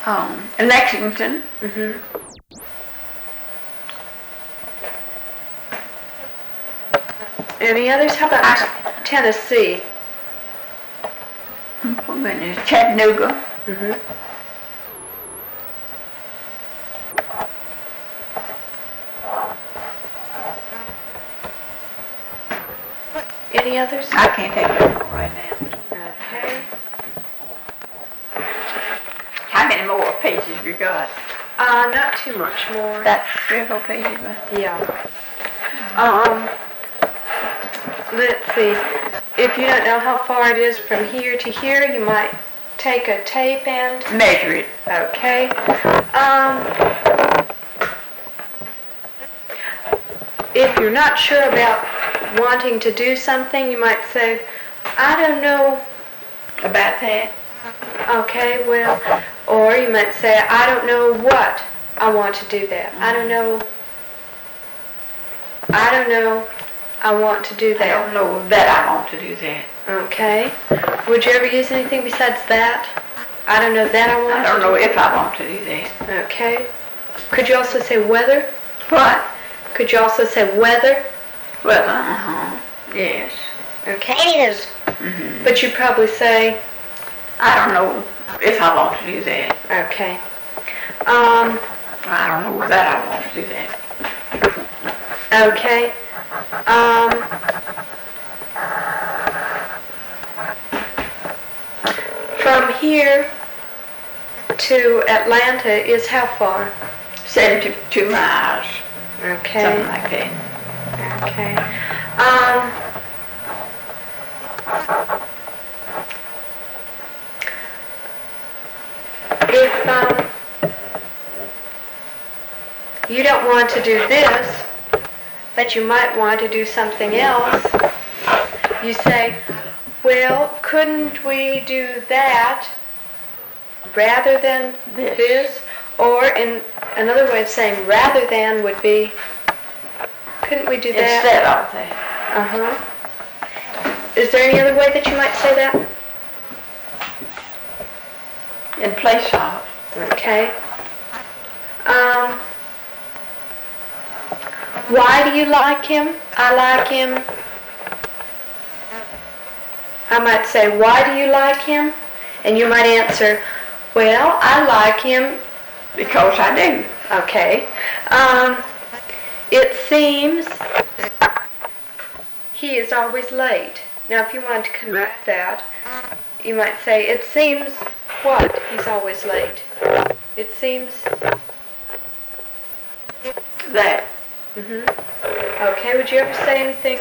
In Lexington. Mm-hmm. Any others? How about Tennessee? Oh, goodness, Chattanooga. Mm-hmm. Any others? I can't think of it right now. Okay. How many more pages you got? Not too much more. That's 3 or 4 pages, right? Yeah. Let's see. If you don't know how far it is from here to here, you might take a tape and measure it. Okay. If you're not sure about wanting to do something, you might say, I don't know about that. Okay, well, or you might say, I don't know what I want to do that. I don't know I want to do that. I don't know that I want to do that. Okay. Would you ever use anything besides that? I don't know that I want to do that. I don't know if I want to do that. Okay. Could you also say weather? What? Could you also say weather? Weather, yes. Okay. Mm-hmm. But you'd probably say, I don't know if I want to do that. Okay. I don't know that I want to do that. Okay. From here to Atlanta is how far? 72 miles. Okay. Something like that. Okay. If you don't want to do this, but you might want to do something else, you say, well, couldn't we do that rather than this? Or in another way of saying rather than would be, couldn't we do that? Instead of that. Uh-huh. Is there any other way that you might say that? In place of. Okay. Why do you like him? I like him. I might say, why do you like him? And you might answer, well, I like him because I do. Okay. It seems he is always late. Now, if you want to correct that, you might say, it seems what? He's always late. It seems that. Mm-hmm. Okay, would you ever say anything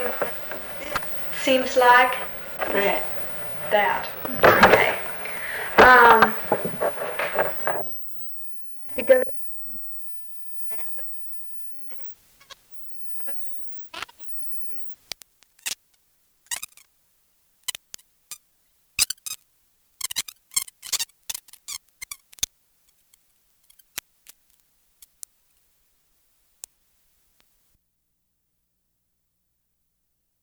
seems like? That. That. Okay.